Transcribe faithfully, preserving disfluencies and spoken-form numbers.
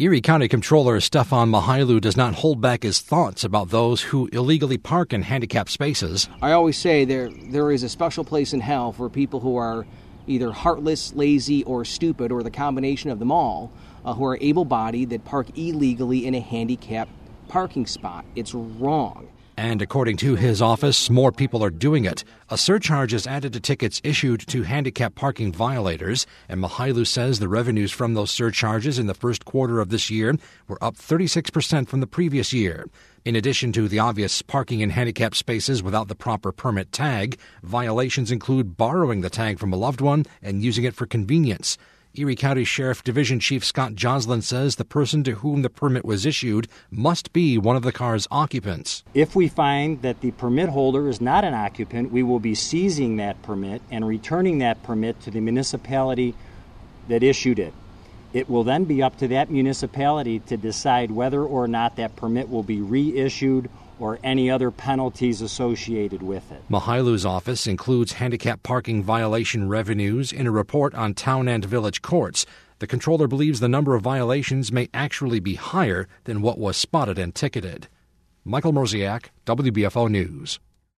Erie County Comptroller Stefan Mihailu does not hold back his thoughts about those who illegally park in handicapped spaces. I always say there there is a special place in hell for people who are either heartless, lazy, or stupid, or the combination of them all, uh, who are able-bodied that park illegally in a handicapped parking spot. It's wrong. And according to his office, more people are doing it. A surcharge is added to tickets issued to handicapped parking violators, and Mihailu says the revenues from those surcharges in the first quarter of this year were up thirty-six percent from the previous year. In addition to the obvious parking in handicapped spaces without the proper permit tag, violations include borrowing the tag from a loved one and using it for convenience. Erie County Sheriff Division Chief Scott Joslin says the person to whom the permit was issued must be one of the car's occupants. If we find that the permit holder is not an occupant, we will be seizing that permit and returning that permit to the municipality that issued it. It will then be up to that municipality to decide whether or not that permit will be reissued or any other penalties associated with it. Mihailu's office includes handicap parking violation revenues in a report on town and village courts. The comptroller believes the number of violations may actually be higher than what was spotted and ticketed. Michael Mrozek, W B F O News.